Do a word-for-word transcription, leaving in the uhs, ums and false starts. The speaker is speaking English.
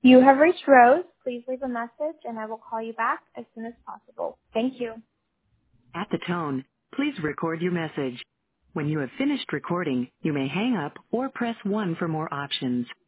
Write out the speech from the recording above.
You have reached Rose. Please leave a message and I will call you back as soon as possible. Thank you. At the tone, please record your message. When you have finished recording, you may hang up or press one for more options.